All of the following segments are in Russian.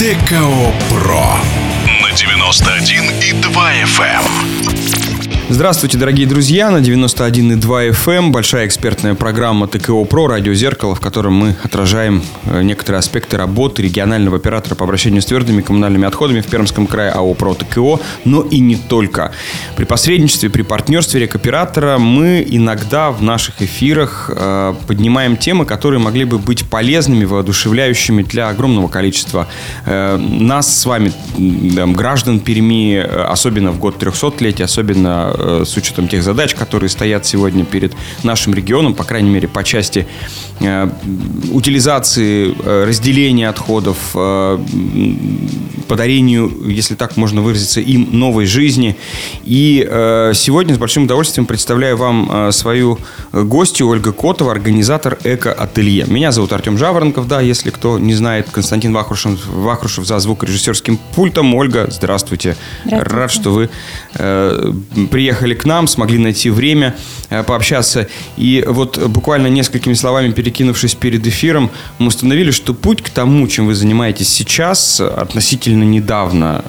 ТКО Про на 91,2 FM. Здравствуйте, дорогие друзья, на 91,2 FM большая экспертная программа ТКО Про, радио «Зеркало», в котором мы отражаем некоторые аспекты работы регионального оператора по обращению с твердыми коммунальными отходами в Пермском крае АО «Про ТКО», но и не только. При посредничестве, при партнерстве рекоператора мы иногда в наших эфирах поднимаем темы, которые могли бы быть полезными, воодушевляющими для огромного количества нас с вами, граждан Перми, особенно в год 300-летия, особенно с учетом тех задач, которые стоят сегодня перед нашим регионом, по крайней мере, по части утилизации, разделения отходов, подарению, если так можно выразиться, им новой жизни. И сегодня с большим удовольствием представляю вам свою гостью Ольга Котова, организатор эко-ателье. Меня зовут Артем Жаворонков, да, если кто не знает, Константин Вахрушев за звукорежиссерским пультом. Ольга, здравствуйте. Рад, что вы приехали к нам, смогли найти время пообщаться. И вот буквально несколькими словами перекинувшись перед эфиром, мы установили, что путь к тому, чем вы занимаетесь сейчас, относительно недавно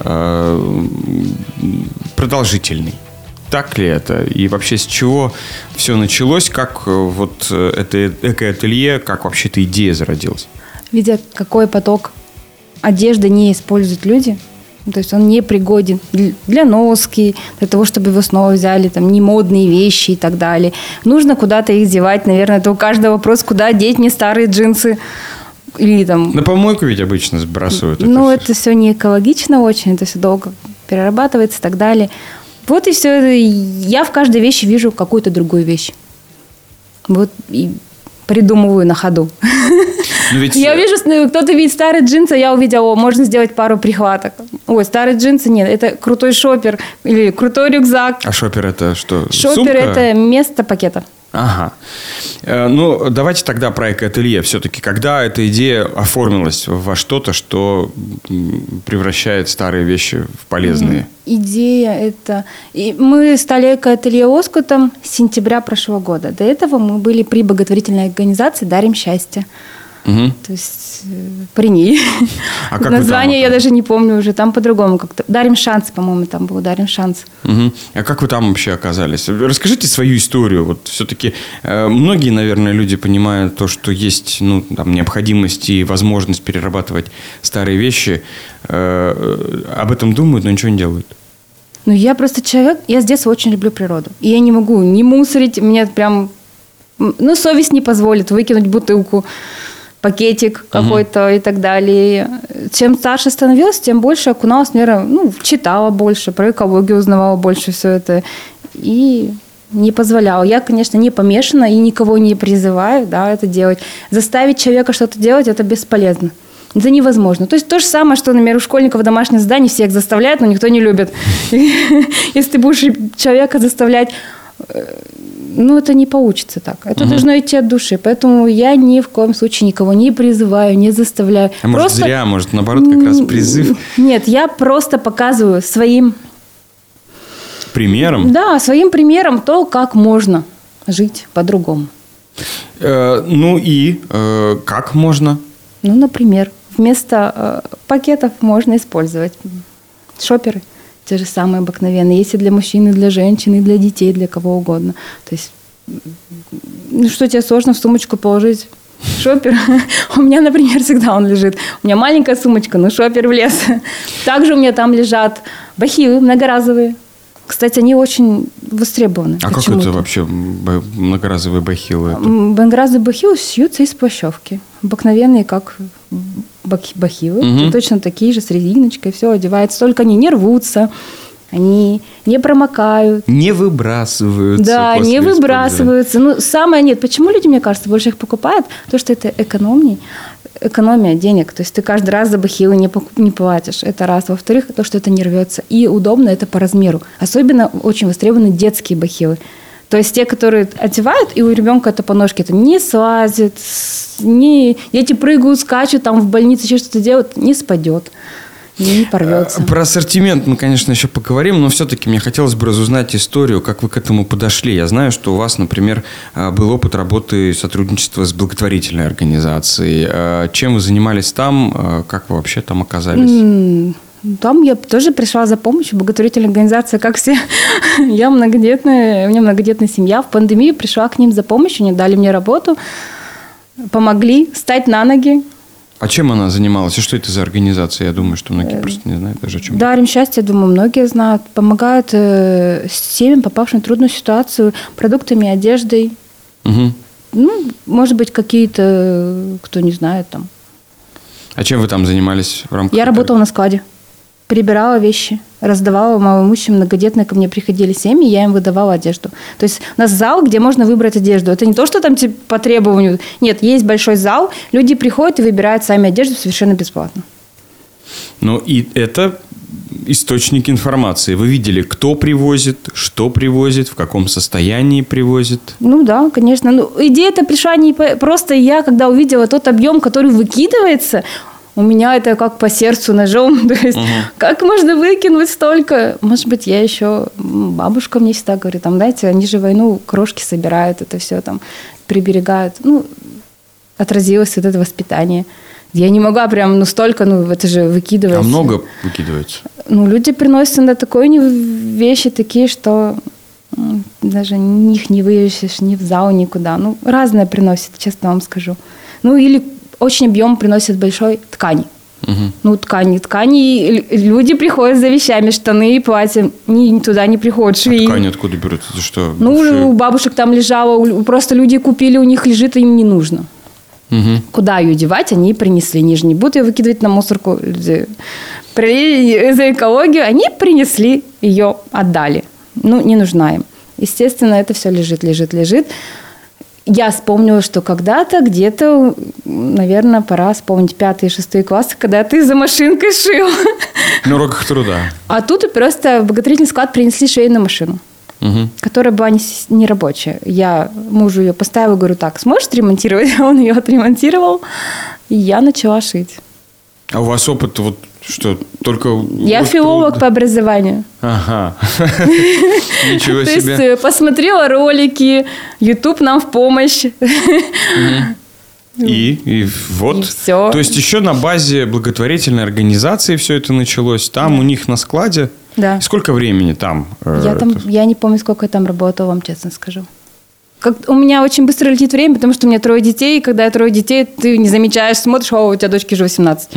продолжительный. Так ли это? И вообще с чего все началось? Как вот это эко-ателье, как вообще эта идея зародилась? Видя, какой поток одежды не используют люди, то есть он не пригоден для носки, для того, чтобы его снова взяли, там, не модные вещи и так далее. Нужно куда-то их девать. Наверное, это у каждого вопрос, куда деть мне старые джинсы. Или там... На помойку ведь обычно сбрасывают. Это все не экологично очень, это все долго перерабатывается и так далее. Вот и все. Я в каждой вещи вижу какую-то другую вещь. Вот и придумываю на ходу. Я вижу, кто-то видит старые джинсы, я увидела, можно сделать пару прихваток. Ой, старые джинсы, нет, это крутой шопер или крутой рюкзак. А шопер это что? Шопер Сумка? Это место пакета. Ага. Ну, давайте тогда про эко-ателье. Все-таки, когда эта идея оформилась во что-то, что превращает старые вещи в полезные? Идея это... И мы стали эко-ателье «Оскутом» с сентября прошлого года. До этого мы были при благотворительной организации «Дарим счастье». Угу. То есть при ней. А как название я даже не помню уже. Там по-другому как-то. «Дарим шанс», по-моему, там было «Дарим шанс». Угу. А как вы там вообще оказались? Расскажите свою историю. Вот все-таки многие, наверное, люди понимают то, что есть необходимость и возможность перерабатывать старые вещи. Об этом думают, но ничего не делают. Я просто человек, я с детства очень люблю природу. И я не могу не мусорить. Мне прям... совесть не позволит выкинуть бутылку, пакетик какой-то и так далее. Чем старше становилась, тем больше окуналась, наверное, читала больше, про экологию узнавала больше все это. И не позволяла. Я, конечно, не помешана и никого не призываю это делать. Заставить человека что-то делать – это бесполезно. Это невозможно. То есть то же самое, что, например, у школьников домашнее задание всех заставляют, но никто не любит. Если ты будешь человека заставлять... это не получится так. Это должно идти от души. Поэтому я ни в коем случае никого не призываю, не заставляю. А может, зря, может, наоборот, как раз призыв? Нет, я просто показываю своим... Примером? Да, своим примером то, как можно жить по-другому. Как можно? Например, вместо пакетов можно использовать шоперы. Те же самые обыкновенные. Есть и для мужчин, и для женщин, и для детей, для кого угодно. То есть, что тебе сложно в сумочку положить? Шопер. У меня, например, всегда он лежит. У меня маленькая сумочка, но шопер влез. Также у меня там лежат бахилы многоразовые. Кстати, они очень востребованы. А как это вообще многоразовые бахилы? Многоразовые бахилы шьются из плащевки. Обыкновенные, как бахилы. Точно такие же, с резиночкой. Все одевается. Только они не рвутся, они не промокают. Не выбрасываются. Да, не выбрасываются. Самое нет. Почему люди, мне кажется, больше их покупают? Потому что это экономия денег. То есть ты каждый раз за бахилы не платишь. Это раз. Во-вторых, то, что это не рвется. И удобно это по размеру. Особенно очень востребованы детские бахилы. То есть те, которые одевают, и у ребенка это по ножке это не слазит, дети прыгают, скачут, там в больнице еще что-то делают, не спадет. и не порвется. Про ассортимент мы, конечно, еще поговорим, но все-таки мне хотелось бы разузнать историю, как вы к этому подошли. Я знаю, что у вас, например, был опыт работы и сотрудничества с благотворительной организацией. Чем вы занимались там? Как вы вообще там оказались? Там я тоже пришла за помощью. Благотворительная организация, как все. Я многодетная, у меня многодетная семья. В пандемию пришла к ним за помощью, они дали мне работу, помогли встать на ноги. А чем она занималась? И что это за организация? Я думаю, что многие просто не знают даже, о чем. Дарим счастье, думаю, многие знают. Помогают семьям, попавшим в трудную ситуацию, продуктами, одеждой. Угу. Ну, может быть, какие-то, кто не знает там. А чем вы там занимались в рамках? Я работала на складе. Перебирала вещи, раздавала малоимущим, многодетные ко мне приходили семьи, я им выдавала одежду. То есть у нас зал, где можно выбрать одежду. Это не то, что там по требованию. Нет, есть большой зал, люди приходят и выбирают сами одежду совершенно бесплатно. Ну, и это источник информации. Вы видели, кто привозит, что привозит, в каком состоянии привозит? Ну да, конечно. Ну, идея-то пришла не просто я, когда увидела тот объем, который выкидывается, у меня это как по сердцу ножом. То есть, как можно выкинуть столько? Может быть, я еще... Бабушка мне всегда говорит, там, знаете, они же войну крошки собирают, это все там приберегают. Ну, отразилось вот это воспитание. Я не могла прям, столько, это же выкидывается. А много выкидывается? Люди приносят на такое вещи такие, что даже их не вывесишь ни в зал, никуда. Разное приносят, честно вам скажу. Или очень объем приносят большой ткани. Угу. Ткани. Люди приходят за вещами, штаны и платья. Туда не приходят швеи. А ткань откуда берут? Это что? У бабушек там лежало. Просто люди купили, у них лежит, им не нужно. Угу. Куда ее девать, они принесли. Они же не будут ее выкидывать на мусорку. Люди за экологию. Они принесли ее, отдали. Не нужна им. Естественно, это все лежит. Я вспомнила, что когда-то, где-то, наверное, пора вспомнить 5 и 6 классы, когда ты за машинкой шил. На уроках труда. А тут просто в благотворительный склад принесли швейную машину, которая была не рабочая. Я мужу ее поставила, говорю, так, сможешь ремонтировать? Он ее отремонтировал, и я начала шить. А у вас опыт что, только... Я филолог по образованию. Ага. Ничего себе. То есть посмотрела ролики, YouTube нам в помощь. И вот. И все. То есть еще на базе благотворительной организации все это началось. Там у них на складе. Да. Сколько времени там? Я не помню, сколько я там работала, вам честно скажу. У меня очень быстро летит время, потому что у меня 3 детей, и когда 3 детей, ты не замечаешь, смотришь, у тебя дочке уже 18.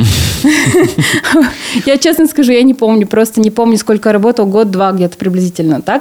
Я честно скажу, я не помню, просто не помню, сколько я работала, год-два где-то приблизительно, так?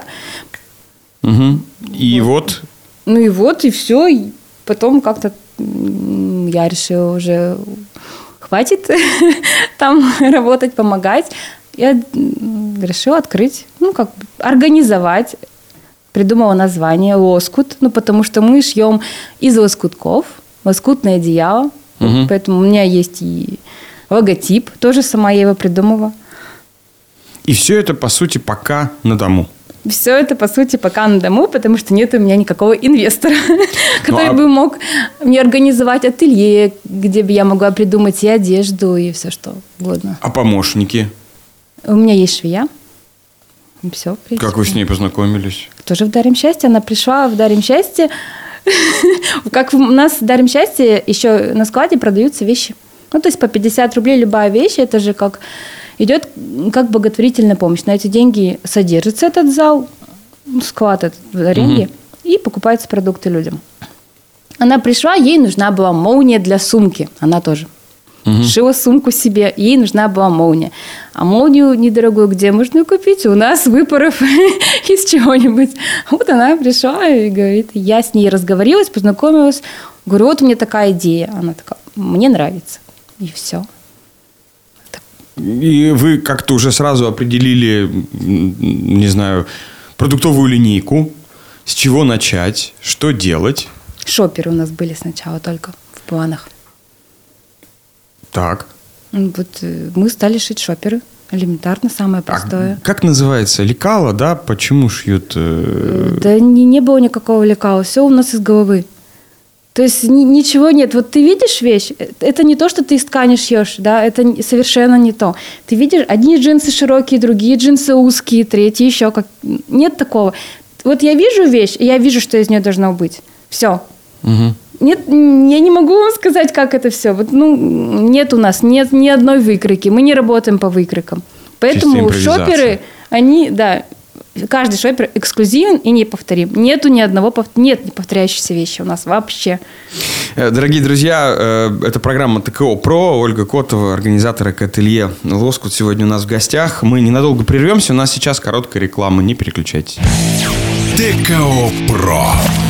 И вот? И все, и потом как-то я решила уже, хватит там работать, помогать. Я решила открыть, организовать. Придумала название «Лоскут», потому что мы шьем из лоскутков, лоскутное одеяло. Поэтому у меня есть и логотип, тоже сама я его придумала. И все это, по сути, пока на дому? Все это, по сути, пока на дому, потому что нет у меня никакого инвестора, который бы мог мне организовать ателье, где бы я могла придумать и одежду, и все что угодно. А помощники? У меня есть швея. Все, как вы с ней познакомились? Тоже в «Дарим счастье». Она пришла в «Дарим счастье». Как у нас в «Дарим счастье» еще на складе продаются вещи. То есть по 50 рублей любая вещь. Это же как идет как благотворительная помощь. На эти деньги содержится этот зал, склад этот в аренде, и покупаются продукты людям. Она пришла, ей нужна была молния для сумки. Она тоже. Шила сумку себе, ей нужна была молния. А молнию недорогую где можно купить? У нас выпоров из чего-нибудь. Вот она пришла и говорит, я с ней разговорилась, познакомилась. Говорю, вот у меня такая идея. Она такая, мне нравится. И все. И вы как-то уже сразу определили, не знаю, продуктовую линейку, с чего начать, что делать? Шоперы у нас были сначала только в планах. Так. Мы стали шить шоперы. Элементарно, самое простое. А как называется? Лекало, да? Почему шьют? Да не было никакого лекала. Все у нас из головы. То есть ничего нет. Вот ты видишь вещь, это не то, что ты из ткани шьешь, да, это совершенно не то. Ты видишь, одни джинсы широкие, другие джинсы узкие, третьи еще как... Нет такого. Вот я вижу вещь, и я вижу, что из нее должно быть. Все. Угу. Нет, я не могу вам сказать, как это все. Вот, нет у нас ни одной выкройки. Мы не работаем по выкройкам. Поэтому шоперы, они, да... Каждый шопер эксклюзивен и неповторим. Нету ни одного нет повторяющейся вещи у нас вообще. Дорогие друзья, это программа ТКО ПРО. Ольга Котова, организатор ателье Лоскут, сегодня у нас в гостях. Мы ненадолго прервемся. У нас сейчас короткая реклама. Не переключайтесь. ТКО ПРО.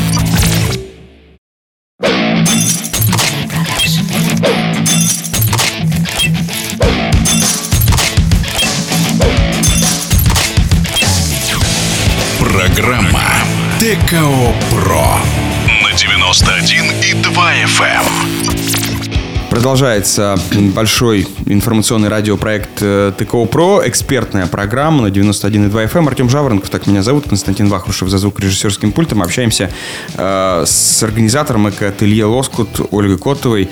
Программа ТКО ПРО на 91,2 FM. Продолжается большой информационный радиопроект ТКО ПРО, экспертная программа на 91,2 FM. Артем Жаворонков, так меня зовут, Константин Вахрушев за звукорежиссерским пультом. Общаемся с организатором эко-ателье Лоскут Ольгой Котовой.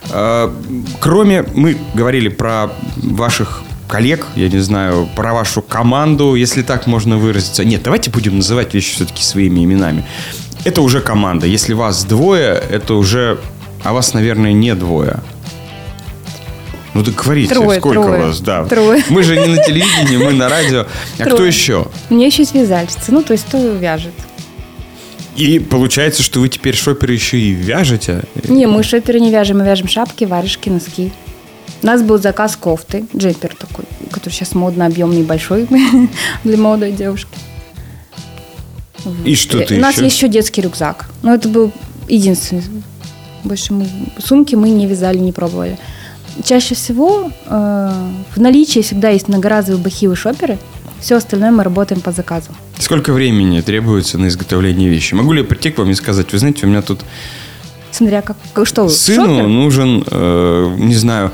Мы говорили про ваших коллег, я не знаю, про вашу команду, если так можно выразиться. Нет, давайте будем называть вещи все-таки своими именами. Это уже команда. Если вас двое, это уже... А вас, наверное, не двое. Ну, так говорите, сколько вас? Да. Трое. Мы же не на телевидении, мы на радио. А кто еще? У меня еще есть вязальщица, то есть кто вяжет. И получается, что вы теперь шоперы еще и вяжете? Не, мы шоперы не вяжем, мы вяжем шапки, варежки, носки. У нас был заказ кофты, джемпер такой, который сейчас модно, объемный, большой для молодой девушки. И что-то У нас есть еще детский рюкзак. Но это был единственный. Больше сумки мы не вязали, не пробовали. Чаще всего в наличии всегда есть многоразовые бахилы шоперы. Все остальное мы работаем по заказу. Сколько времени требуется на изготовление вещи? Могу ли я прийти к вам и сказать, вы знаете, у меня тут... Смотря что вы, сыну шопер? Нужен, не знаю,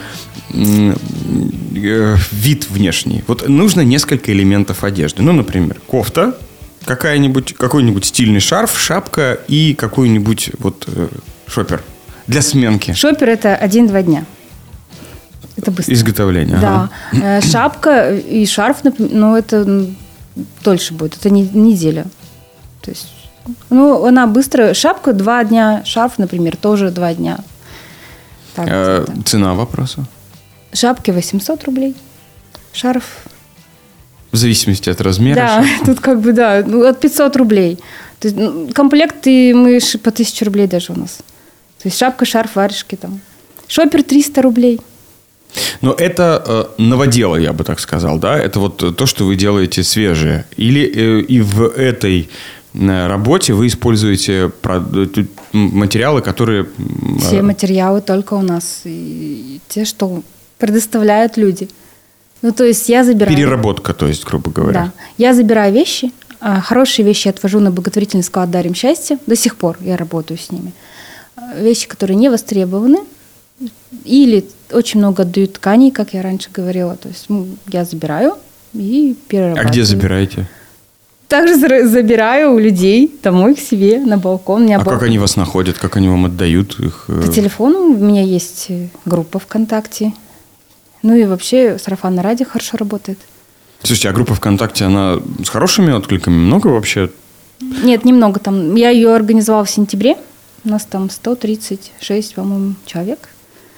вид внешний. Вот нужно несколько элементов одежды. Ну, например, кофта, какой-нибудь стильный шарф, шапка и какой-нибудь шопер для сменки. Шопер – это 1-2 дня. Это быстро. Изготовление. Да. Ага. Шапка и шарф, это дольше будет. Это неделя. То есть, она быстро. Шапка 2 дня, шарф, например, тоже 2 дня. Так, цена вопроса? Шапки 800 рублей. Шарф... В зависимости от размера. Да, шапки. тут от 500 рублей. То есть, комплекты мы по 1000 рублей даже у нас. То есть шапка, шарф, варежки там. Шопер 300 рублей. Но это новодело, я бы так сказал, да? Это вот то, что вы делаете свежее. Или и в этой работе вы используете материалы, которые... Все материалы только у нас. И те, что предоставляют люди. То есть я забираю... Переработка, то есть, грубо говоря. Да. Я забираю вещи. Хорошие вещи отвожу на благотворительный склад «Дарим счастье». До сих пор я работаю с ними. Вещи, которые не востребованы. Или очень много отдают тканей, как я раньше говорила. То есть я забираю и перерабатываю. А где забираете? Также забираю у людей домой к себе на балкон. Как они вас находят? Как они вам отдают их? По телефону. У меня есть группа ВКонтакте. И вообще сарафанное радио хорошо работает. Слушайте, а группа ВКонтакте, она с хорошими откликами? Много вообще? Нет, немного там. Я ее организовала в сентябре. У нас там 136, по-моему, человек.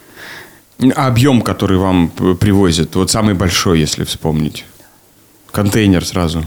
А объем, который вам привозят, вот самый большой, если вспомнить? Контейнер сразу.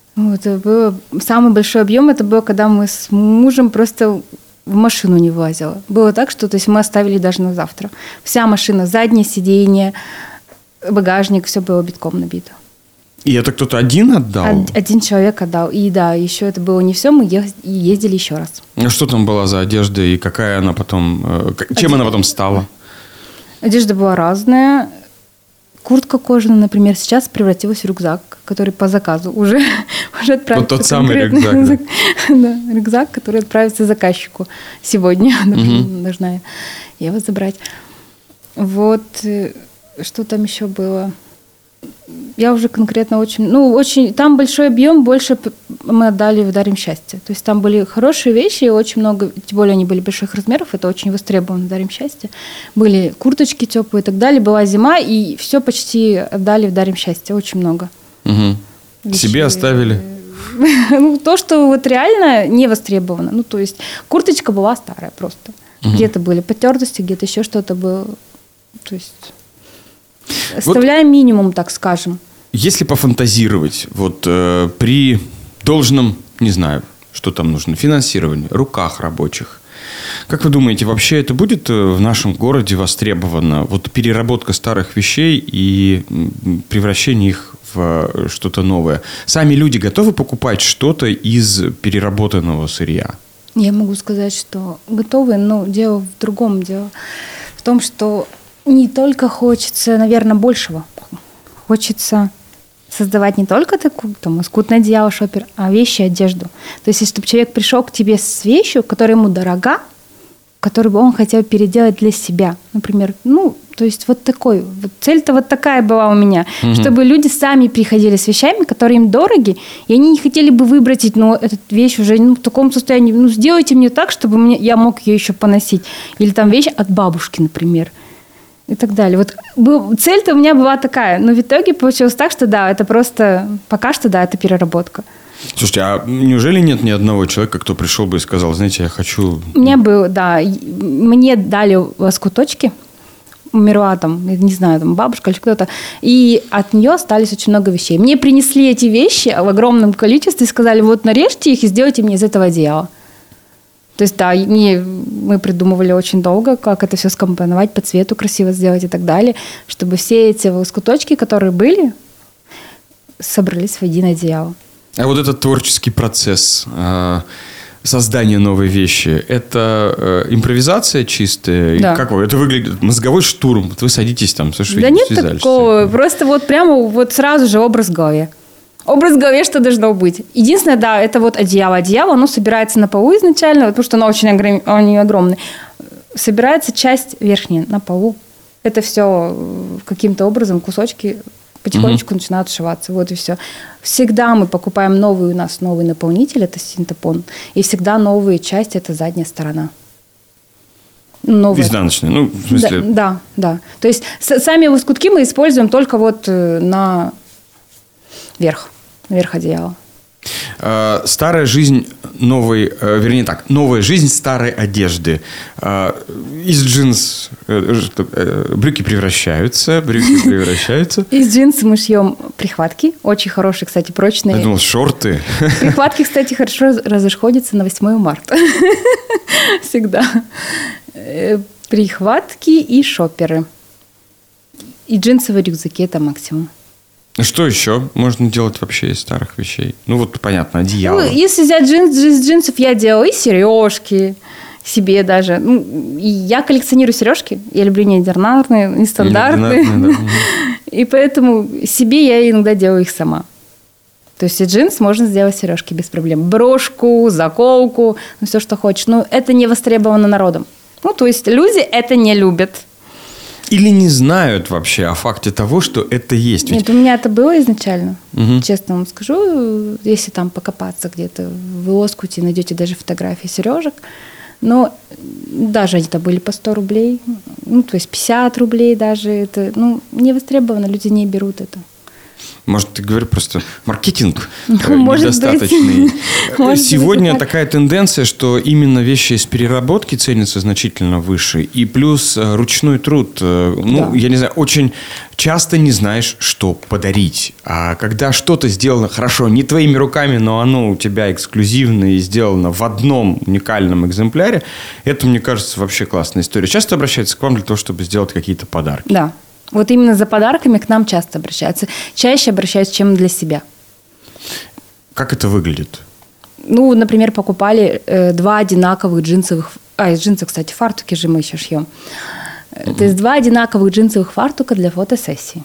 Самый большой объем, это было, когда мы с мужем просто в машину не влазила. Было так, что мы оставили даже на завтра. Вся машина, заднее сиденье, багажник, все было битком набито. И это кто-то один отдал? Один человек отдал. И да, еще это было не все, мы ездили еще раз. А что там была за одежда и какая она потом... Чем она потом стала? Одежда была разная. Куртка кожаная, например, сейчас превратилась в рюкзак, который по заказу уже отправится. Вот тот самый рюкзак. Да, рюкзак, который отправится заказчику сегодня. Должна я его забрать. Что там еще было? Я уже конкретно очень... там большой объем, больше мы отдали в «Дарим счастье». То есть там были хорошие вещи, очень много, тем более они были больших размеров, это очень востребовано «Дарим счастье». Были курточки теплые и так далее, была зима, и все почти отдали в «Дарим счастье», очень много. Угу. Себе оставили? Ну, то, что вот реально не востребовано. Ну, то есть курточка была старая просто. Где-то были потертости, где-то еще что-то было. То есть оставляем минимум, так скажем. Если пофантазировать, вот при должном, не знаю, что там нужно, финансировании, руках рабочих, как вы думаете, вообще это будет в нашем городе востребовано? Вот переработка старых вещей и превращение их в что-то новое. Сами люди готовы покупать что-то из переработанного сырья? Я могу сказать, что готовы, но дело в другом. Дело в том, что не только хочется, наверное, большего. Хочется создавать не только такую там лоскутное одеяло, шопер, а вещи, одежду. То есть, если бы человек пришел к тебе с вещью, которая ему дорога, которую бы он хотел переделать для себя. Например, то есть вот такой. Вот цель-то вот такая была у меня. Чтобы люди сами приходили с вещами, которые им дороги, и они не хотели бы выбросить, эту вещь уже в таком состоянии. Сделайте мне так, чтобы я мог ее еще поносить. Или там вещь от бабушки, например. И так далее. Вот цель-то у меня была такая. Но в итоге получилось так, что да, это просто... Пока что, да, это переработка. Слушайте, а неужели нет ни одного человека, кто пришел бы и сказал, знаете, я хочу... У меня был, да, мне дали лоскуточки, умерла там, не знаю, там бабушка или кто-то, и от нее остались очень много вещей. Мне принесли эти вещи в огромном количестве и сказали, вот нарежьте их и сделайте мне из этого одеяла. То есть, да, мы придумывали очень долго, как это все скомпоновать, по цвету красиво сделать и так далее, чтобы все эти лоскуточки, которые были, собрались в единое одеяло. А вот этот творческий процесс создания новой вещи, это импровизация чистая? Да. Как это выглядит? Мозговой штурм. Вот вы садитесь там, слушай, да нет связались. Такого. Просто вот прямо вот сразу же образ в голове. Образ в голове, что должно быть. Единственное, да, это вот одеяло. Одеяло, оно собирается на полу изначально, потому что оно очень огромное. Собирается часть верхняя на полу. Это все каким-то образом, кусочки потихонечку начинают сшиваться. Вот и все. Всегда мы покупаем новый, у нас новый наполнитель, это синтепон. И всегда новые части, это задняя сторона. Новые. Изнаночная, в смысле... Да. То есть сами лоскутки мы используем только вот на верх одеяла. Старая жизнь новой, новая жизнь старой одежды. Из джинс брюки превращаются. Из джинс мы шьем прихватки. Очень хорошие, кстати, прочные. Я думал, шорты. Прихватки, кстати, хорошо расходятся на 8 марта. Всегда. Прихватки и шоперы. И джинсовые рюкзаки – это максимум. Что еще можно делать вообще из старых вещей? Понятно, одеяло. Если взять из джинсов, я делала и сережки себе даже. И я коллекционирую сережки. Я люблю неординарные, нестандартные. Да. И поэтому себе я иногда делаю их сама. То есть из джинс можно сделать сережки без проблем. Брошку, заколку, все, что хочешь. Но это не востребовано народом. То есть люди это не любят. Или не знают вообще о факте того, что это есть. Нет, у меня это было изначально. Честно вам скажу, если там покопаться где-то в лоскуте, найдете даже фотографии сережек. Но даже они-то были по 100 рублей. То есть 50 рублей даже. Это не востребовано, люди не берут это. Может, ты говоришь, просто маркетинг недостаточный. Сегодня такая тенденция, что именно вещи из переработки ценятся значительно выше. И плюс ручной труд. Я не знаю, очень часто не знаешь, что подарить. А когда что-то сделано хорошо, не твоими руками, но оно у тебя эксклюзивно и сделано в одном уникальном экземпляре, это, мне кажется, вообще классная история. Часто обращаются к вам для того, чтобы сделать какие-то подарки? Да. Вот именно за подарками к нам часто обращаются. Чаще обращаются, чем для себя. Как это выглядит? Например, покупали 2 одинаковых джинсовых... из джинсов, кстати, фартуки же мы еще шьем. То есть 2 одинаковых джинсовых фартука для фотосессии.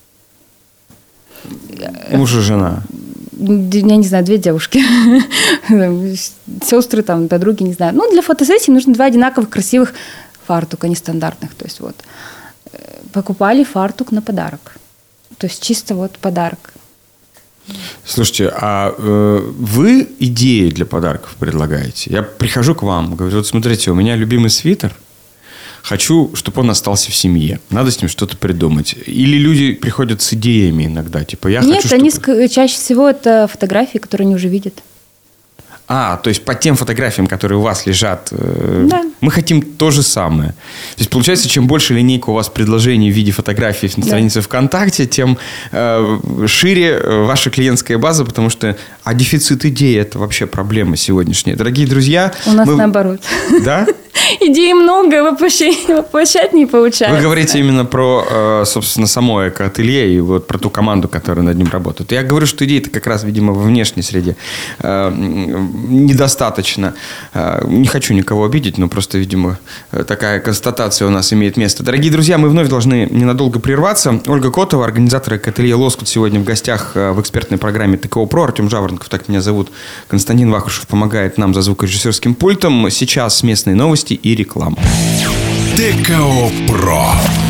Муж и жена? Я не знаю, 2 девушки. Сестры, подруги, не знаю. Для фотосессии нужно 2 одинаковых красивых фартука, нестандартных. То есть вот... Покупали фартук на подарок. То есть чисто вот подарок. Слушайте, а вы идеи для подарков предлагаете? Я прихожу к вам, говорю, вот смотрите, у меня любимый свитер, хочу, чтобы он остался в семье. Надо с ним что-то придумать. Или люди приходят с идеями иногда, типа я Нет, хочу, они чтобы... чаще всего это фотографии, которые они уже видят. То есть по тем фотографиям, которые у вас лежат, Да. мы хотим то же самое. То есть получается, чем больше линейка у вас предложений в виде фотографий на странице ВКонтакте, тем шире ваша клиентская база, потому что дефицит идей – это вообще проблема сегодняшняя. Дорогие друзья… У нас наоборот. Да? Идей много, воплощать не получается. Вы говорите именно про, собственно, само эко-ателье и вот про ту команду, которая над ним работает. Я говорю, что идей-то как раз, видимо, во внешней среде недостаточно. Не хочу никого обидеть, но просто, видимо, такая констатация у нас имеет место. Дорогие друзья, мы вновь должны ненадолго прерваться. Ольга Котова, организатор эко-ателье «Лоскут», сегодня в гостях в экспертной программе ТКО ПРО. Артем Жаворонков, так меня зовут. Константин Вахрушев помогает нам за звукорежиссерским пультом. Сейчас местные новости и реклама. ТКО ПРО.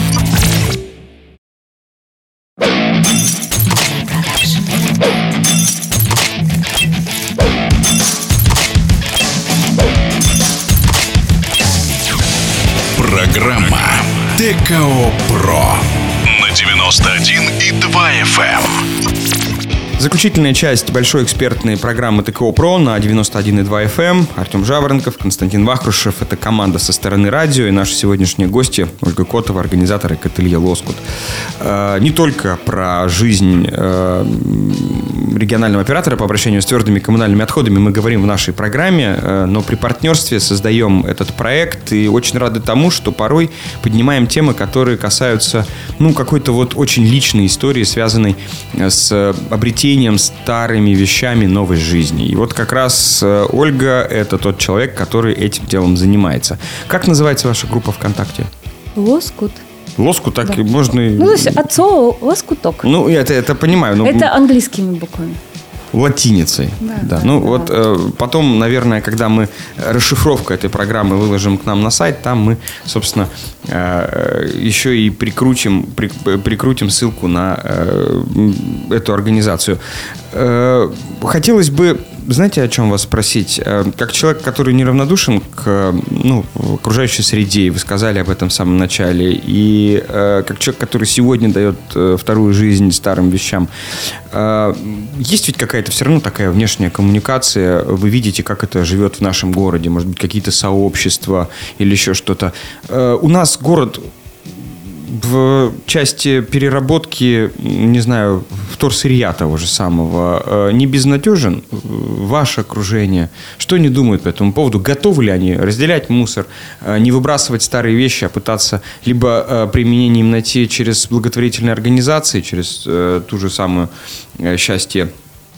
Программа ТКО ПРО на 91,2 FM. Заключительная часть большой экспертной программы ТКО ПРО на 91,2 FM. Артем Жаворонков, Константин Вахрушев. Это команда со стороны радио. И наши сегодняшние гости Ольга Котова, организатор эко-ателье «Лоскут». Не только про жизнь регионального оператора по обращению с твердыми коммунальными отходами мы говорим в нашей программе, но при партнерстве создаем этот проект. И очень рады тому, что порой поднимаем темы, которые касаются какой-то вот очень личной истории, связанной с обретением старыми вещами новой жизни. И вот как раз Ольга – это тот человек, который этим делом занимается. Как называется ваша группа ВКонтакте? Лоскут. Лоскут, так Да. и можно... То есть от слова лоскуток. Я это понимаю. Это английскими буквами. Латиницей. Да. Потом, наверное, когда мы расшифровку этой программы выложим к нам на сайт, там мы, собственно, еще и прикрутим ссылку на эту организацию. Хотелось бы, знаете, о чем вас спросить? Как человек, который неравнодушен к окружающей среде, вы сказали об этом в самом начале, и как человек, который сегодня дает вторую жизнь старым вещам, есть ведь какая-то все равно такая внешняя коммуникация, вы видите, как это живет в нашем городе, может быть, какие-то сообщества или еще что-то. У нас город в части переработки, не знаю, вторсырья того же самого, не безнадежен? Ваше окружение, что они думают по этому поводу? Готовы ли они разделять мусор, не выбрасывать старые вещи, а пытаться либо применение им найти через благотворительные организации, через ту же самую «Счастье»,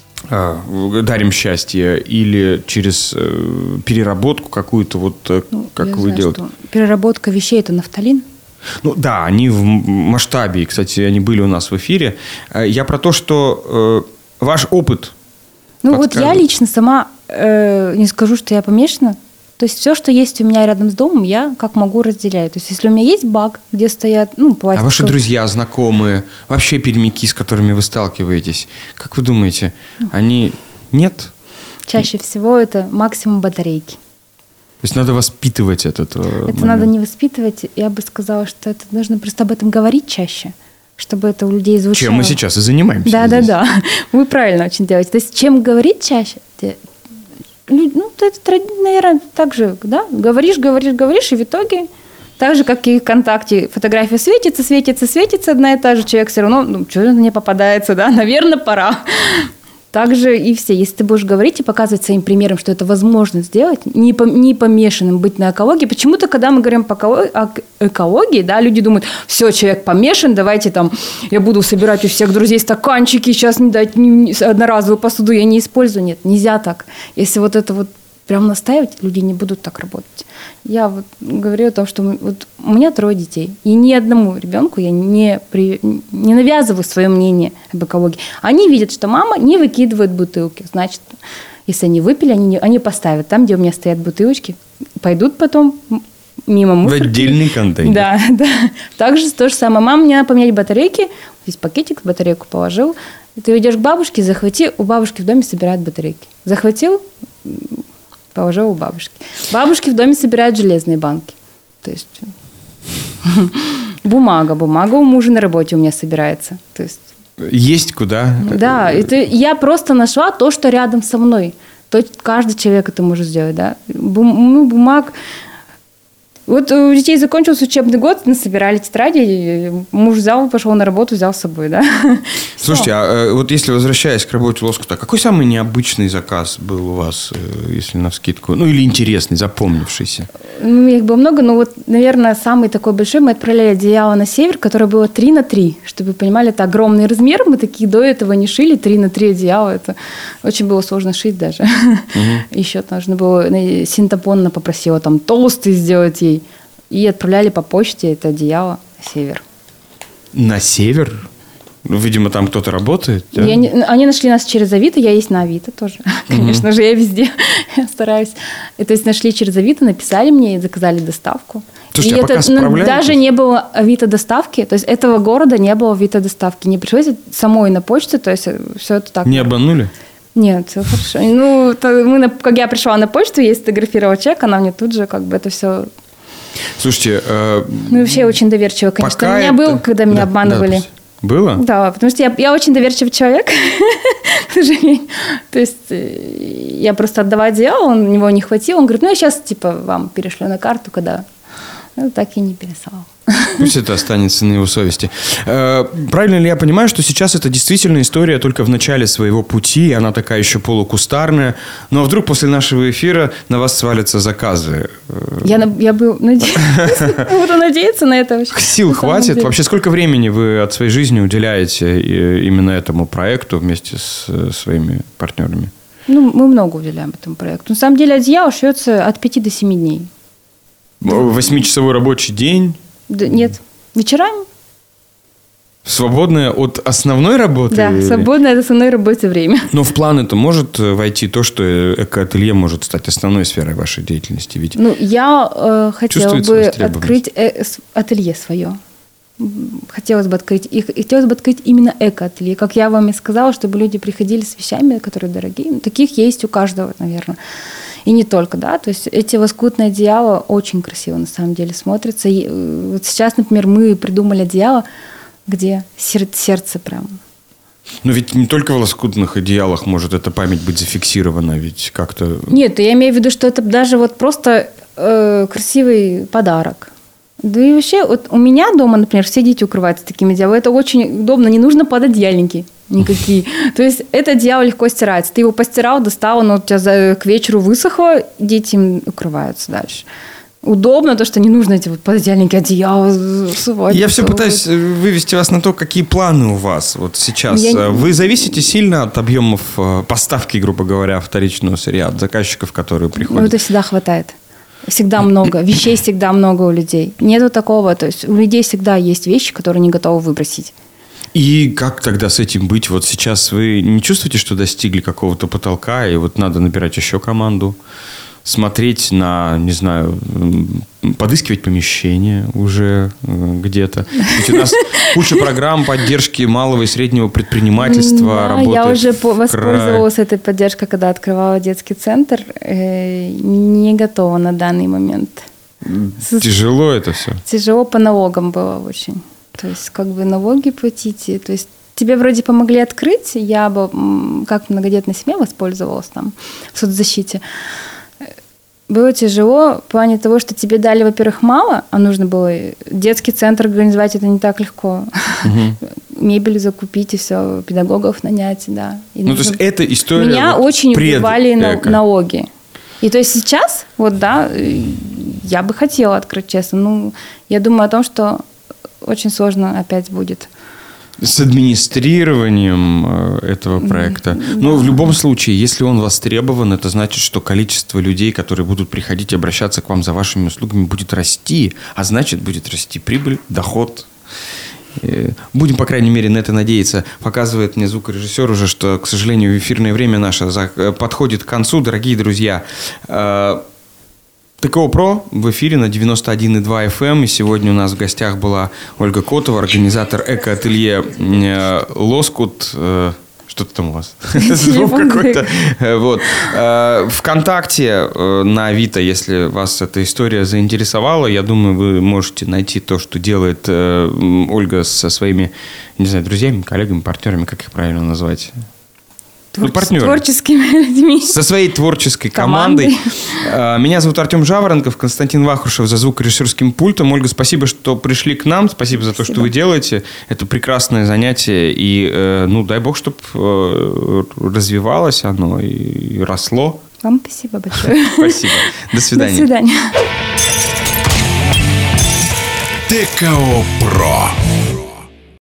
«Дарим счастье», или через переработку какую-то, как вы делаете? Переработка вещей – это нафталин. Да, они в масштабе, кстати, они были у нас в эфире. Я про то, что ваш опыт... Я лично сама не скажу, что я помешана. То есть все, что есть у меня рядом с домом, я как могу разделяю. То есть если у меня есть бак, где стоят пластиковые... А ваши друзья, знакомые, вообще пермяки, с которыми вы сталкиваетесь, как вы думаете, они... Нет? Чаще всего это максимум батарейки. То есть надо воспитывать этот момент. Это надо не воспитывать. Я бы сказала, что это нужно просто об этом говорить чаще, чтобы это у людей звучало. Чем мы сейчас и занимаемся. Да. Вы правильно очень делаете. То есть чем говорить чаще, это, наверное, так же, да? Говоришь, и в итоге, так же, как и ВКонтакте, фотография светится, одна и та же, человек все равно, что-то не попадается, да? Наверное, пора. Также и все. Если ты будешь говорить и показывать своим примером, что это возможно сделать, не помешанным быть на экологии. Почему-то, когда мы говорим о экологии, да, люди думают, все, человек помешан, давайте я буду собирать у всех друзей стаканчики, сейчас не дать одноразовую посуду, я не использую. Нет, нельзя так. Если это прям настаивать, люди не будут так работать. Я говорю о том, что у меня 3 детей, и ни одному ребенку я не навязываю свое мнение об экологии. Они видят, что мама не выкидывает бутылки. Значит, если они выпили, они поставят там, где у меня стоят бутылочки, пойдут потом мимо мусорки. В отдельный контейнер. Да. Также то же самое. Мама мне надо поменять батарейки. Здесь пакетик, батарейку положил. Ты идешь к бабушке, захвати, у бабушки в доме собирают батарейки. Захватил, положил у бабушки. Бабушки в доме собирают железные банки. То есть бумага у мужа на работе у меня собирается. То есть есть куда. Да, я просто нашла то, что рядом со мной. То каждый человек это может сделать, да. Бумаг. Вот у детей закончился учебный год, насобирали тетради, муж взял, пошел на работу, взял с собой, да. Слушайте, а вот если возвращаясь к работе Лоскута, какой самый необычный заказ был у вас, если навскидку? Ну, или интересный, запомнившийся? Ну, их было много, но вот, наверное, самый такой большой, мы отправляли одеяло на север, которое было 3х3, чтобы вы понимали, это огромный размер, мы такие до этого не шили, 3х3 одеяла, это очень было сложно шить даже. Еще нужно было, синтепонно попросила там толстый сделать ей. И отправляли по почте это одеяло на север. На север? Ну, видимо, там кто-то работает. Да? Они нашли нас через Авито, я есть на Авито тоже. Конечно же, я везде стараюсь. То есть нашли через Авито, написали мне и заказали доставку. Слушайте, а пока справляетесь? Даже не было Авито-доставки, то есть этого города не было Авито-доставки. Не пришлось самой на почту, то есть все это так. Не обманули? Нет, все хорошо. Ну, как я пришла на почту, я сфотографировала чек, она мне тут же как бы это все... Слушайте... Ну, вообще очень доверчиво, конечно. У меня был, когда меня обманывали. Было? Да, потому что я очень доверчивый человек, к сожалению. То есть я просто отдавала одеяло, он него не хватило. Он говорит, ну, я сейчас, типа, вам перешлю на карту, когда... Ну, так и не переслал. Пусть это останется на его совести. Правильно ли я понимаю, что сейчас это действительно история только в начале своего пути, она такая еще полукустарная, но вдруг после нашего эфира на вас свалятся заказы? Я бы буду надеяться на это. Сил хватит? Вообще, сколько времени вы от своей жизни уделяете именно этому проекту вместе с своими партнерами? Ну, мы много уделяем этому проекту. На самом деле, одеяло шьется от 5 до 7 дней. 8-часовой рабочий день? Да, нет, вечерами. Свободное от основной работы? Да, свободное от основной работы время. Но в план это может войти то, что эко-ателье может стать основной сферой вашей деятельности? Ведь ну, я хотела бы открыть ателье свое. Хотелось бы открыть именно эко-ателье. Как я вам и сказала, чтобы люди приходили с вещами, которые дорогие. Таких есть у каждого, наверное. И не только, да. То есть эти лоскутные одеяла очень красиво на самом деле смотрятся. И вот сейчас, например, мы придумали одеяло, где сердце прям. Но ведь не только в лоскутных одеялах может эта память быть зафиксирована, ведь как-то... Нет, я имею в виду, что это даже вот просто красивый подарок. Да и вообще, вот у меня дома, например, все дети укрываются такими одеялами. Это очень удобно, не нужно пододеяльники никакие. То есть это одеяло легко стирается. Ты его постирал, достал, оно у тебя к вечеру высохло, дети им укрываются дальше. Удобно, то, что не нужно эти вот пододеяльники, одеяло сувать. Я все пытаюсь вывести вас на то, какие планы у вас вот сейчас. Вы зависите сильно от объемов поставки, грубо говоря, вторичного сырья, от заказчиков, которые приходят? Ну, это всегда хватает. Всегда много. Вещей всегда много у людей. Нету такого. То есть у людей всегда есть вещи, которые не готовы выбросить. И как тогда с этим быть? Вот сейчас вы не чувствуете, что достигли какого-то потолка, и вот надо набирать еще команду, смотреть на, не знаю, подыскивать помещение уже где-то. Ведь у нас куча программ поддержки малого и среднего предпринимательства, да, работает. Я уже воспользовалась этой поддержкой, когда открывала детский центр. Не готова на данный момент. Тяжело это все? Тяжело по налогам было очень. То есть, как бы налоги платите. То есть, тебе вроде помогли открыть. Я бы, как многодетная семья, воспользовалась там в соцзащите. Было тяжело в плане того, что тебе дали, во-первых, мало, а нужно было детский центр организовать, это не так легко. Мебель закупить и все, педагогов нанять, да. И ну, то есть, эта история... Меня вот очень убивали налоги. И то есть сейчас, вот, да, я бы хотела открыть, честно. Ну, я думаю о том, что очень сложно опять будет. С администрированием этого проекта. Но в любом случае, если он востребован, это значит, что количество людей, которые будут приходить и обращаться к вам за вашими услугами, будет расти. А значит, будет расти прибыль, доход. Будем, по крайней мере, на это надеяться. Показывает мне звукорежиссер уже, что, к сожалению, эфирное время наше подходит к концу. Дорогие друзья, ТКО ПРО в эфире на 91,2 FM. И сегодня у нас в гостях была Ольга Котова, организатор эко-ателье «Лоскут». Что-то там у вас. Звук какой-то. Вот. ВКонтакте, на Авито, если вас эта история заинтересовала, я думаю, вы можете найти то, что делает Ольга со своими, не знаю, друзьями, коллегами, партнерами, как их правильно назвать? Партнеры. Творческими людьми. Со своей творческой командой. Меня зовут Артем Жаворонков, Константин Вахрушев за звукорежиссерским пультом. Ольга, спасибо, что пришли к нам. Спасибо за то, что вы делаете. Это прекрасное занятие. И, дай бог, чтобы развивалось оно и росло. Вам спасибо большое. Спасибо. До свидания. До свидания. ТКО Про.